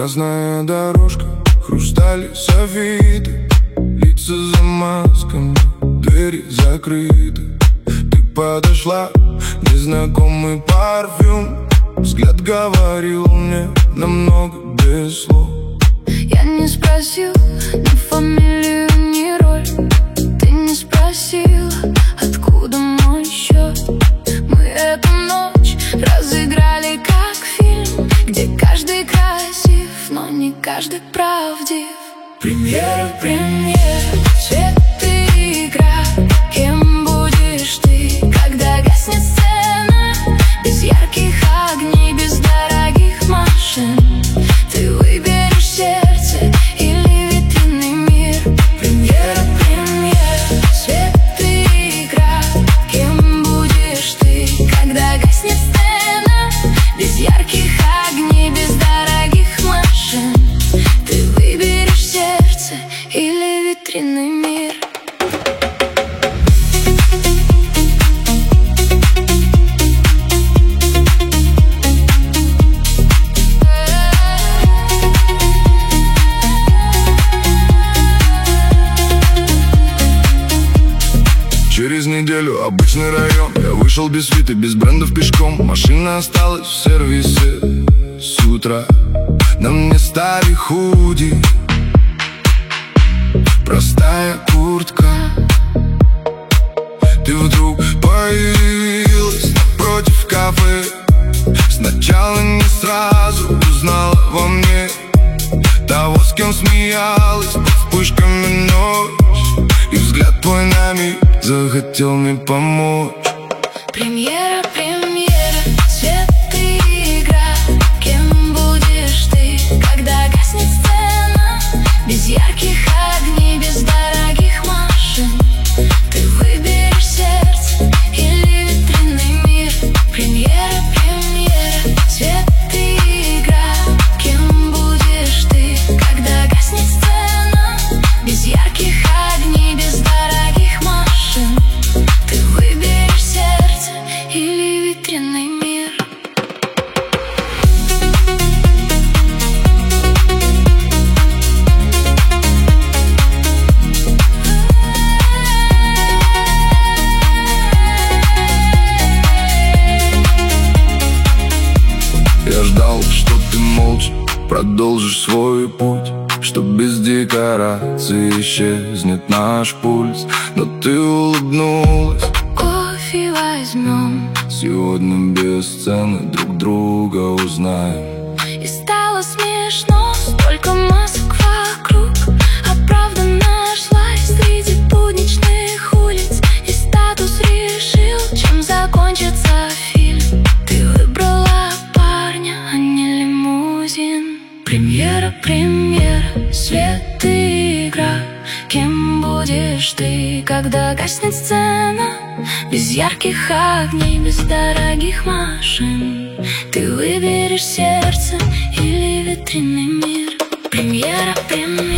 Грязная дорожка, хрустали софиты, лица за масками, двери закрыты. Ты подошла, незнакомый парфюм, взгляд говорил мне намного без слов. Я не спросил ни фамилию, ни роль. Ты не спросила, откуда мой счет. Мы эту ночь разыграли как фильм, где каждый красив, но не каждый правдив. Премьера, свет и игра. Кем будешь ты, когда гаснет сцена? Без ярких огней, без дорогих машин. Ты выберешь сердце или витринный мир. Премьера, свет и игра. Кем будешь ты, когда гаснет сцена? Без ярких огней, без дорогих машин. Ты выберешь сердце или витринный мир. Через неделю обычный район. Я вышел без свиты, без брендов пешком. Машина осталась в сервисе. С утра на мне старый худи, простая куртка. Ты вдруг появилась напротив кафе. Сначала не сразу узнала во мне того, с кем смеялась под вспышками ночь. И взгляд твой на миг захотел мне помочь. Премьера, свет и игра. Кем будешь ты, когда гаснет сцена? Без ярких огней, без дорогих машин. Ты выберешь сердце или витринный мир. Премьера, свет и игра. Кем будешь ты, когда гаснет сцена? Без ярких огней, без дорогих машин. Ты выберешь сердце или витринный мир. Я ждал, что ты молча продолжишь свой путь, что без декораций исчезнет наш пульс. Но ты улыбнулась. Кофе возьмем, Сегодня без сцены друг друга узнаем. и стало смешно, столько масок вокруг, а правда нашлась среди будничных улиц. И статус решил, чем закончится фильм. Ты выбрала парня, а не лимузин. Премьера, свет и игра. Кем будешь ты, когда гаснет сцена? Без ярких огней, без дорогих машин. Ты выберешь сердце или витринный мир. Премьера,